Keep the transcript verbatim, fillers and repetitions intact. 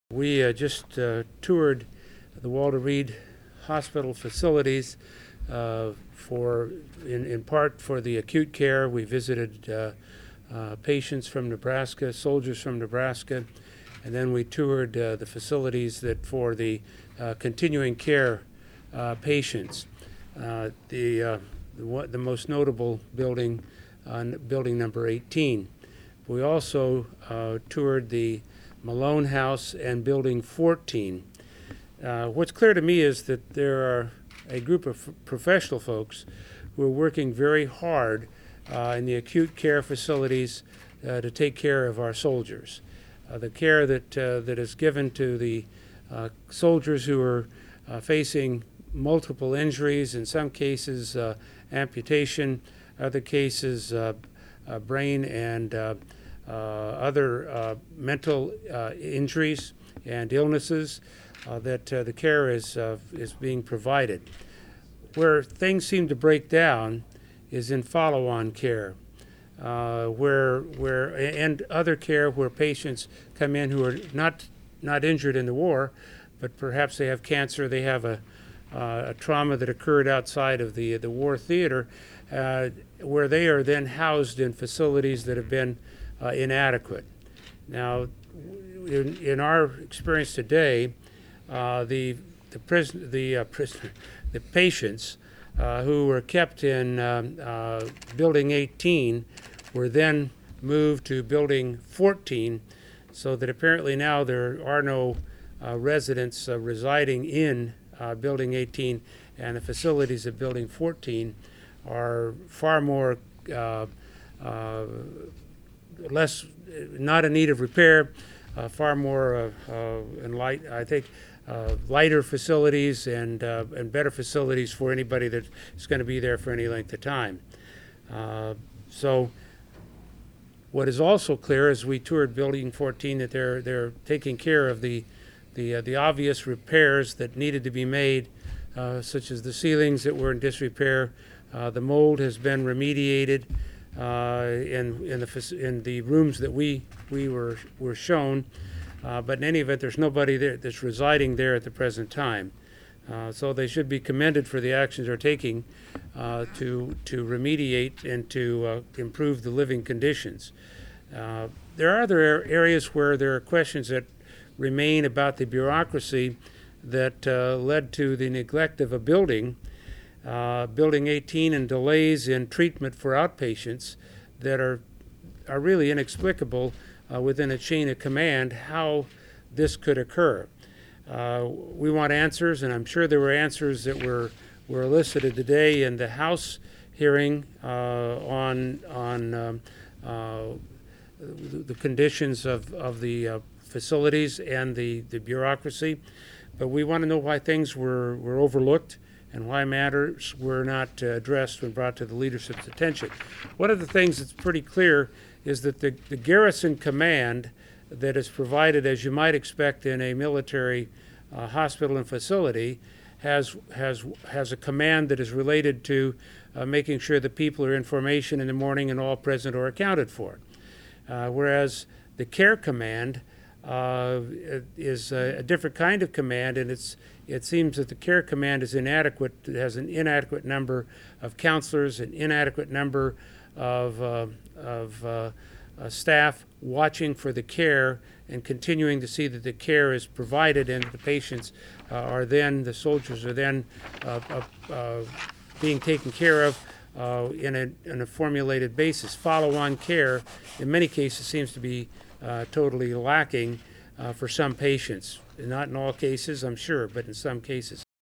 We uh, just uh, toured the Walter Reed Hospital facilities uh, for, in, in part for the acute care. We visited uh, uh, patients from Nebraska, soldiers from Nebraska, and then we toured uh, the facilities that for the uh, continuing care uh, patients. Uh, the, uh, the the most notable building, uh, building number eighteen. We also uh, toured the Malone House and Building fourteen. Uh, what's clear to me is that there are a group of f- professional folks who are working very hard uh, in the acute care facilities uh, to take care of our soldiers. Uh, the care that uh, that is given to the uh, soldiers who are uh, facing multiple injuries, in some cases uh, amputation, other cases uh, uh, brain and uh, Uh, other uh, mental uh, injuries and illnesses, uh, that uh, the care is uh, is being provided. Where things seem to break down is in follow-on care, uh, where where and other care where patients come in who are not not injured in the war, but perhaps they have cancer, they have a uh, a trauma that occurred outside of the the war theater, uh, where they are then housed in facilities that have been Uh, inadequate. Now, in, in our experience today, uh, the the prison the uh, prisoner the patients uh, who were kept in um, uh, Building eighteen were then moved to Building fourteen, so that apparently now there are no uh, residents uh, residing in uh, Building eighteen, and the facilities of Building fourteen are far more Uh, uh, less, not in need of repair, uh, far more uh, uh, and light, I think, uh, lighter facilities and uh, and better facilities for anybody that's going to be there for any length of time. Uh, so, what is also clear as we toured Building fourteen that they're they're taking care of the the uh, the obvious repairs that needed to be made, uh, such as the ceilings that were in disrepair. Uh, the mold has been remediated. Uh, in in the in the rooms that we we were were shown, uh, but in any event, there's nobody there that's residing there at the present time. Uh, so they should be commended for the actions they're taking uh, to to remediate and to uh, improve the living conditions. Uh, there are other areas where there are questions that remain about the bureaucracy that uh, led to the neglect of a building. Uh, Building eighteen and delays in treatment for outpatients that are are really inexplicable uh, within a chain of command how this could occur. Uh, we want answers, and I'm sure there were answers that were were elicited today in the House hearing uh, on on um, uh, the conditions of of the uh, facilities and the the bureaucracy, but we want to know why things were were overlooked and why matters were not uh, addressed when brought to the leadership's attention. One of the things that's pretty clear is that the, the garrison command that is provided, as you might expect in a military uh, hospital and facility, has has has a command that is related to uh, making sure that people are information in the morning and all present or accounted for. Uh, whereas the care command uh, is a, a different kind of command, and it's it seems that the care command is inadequate. It has an inadequate number of counselors, an inadequate number of uh, of uh, uh, staff watching for the care and continuing to see that the care is provided and the patients uh, are then, the soldiers are then uh, uh, uh, being taken care of uh, in, a, in a formulated basis. Follow-on care, in many cases, seems to be uh, totally lacking uh, for some patients. Not in all cases, I'm sure, but in some cases.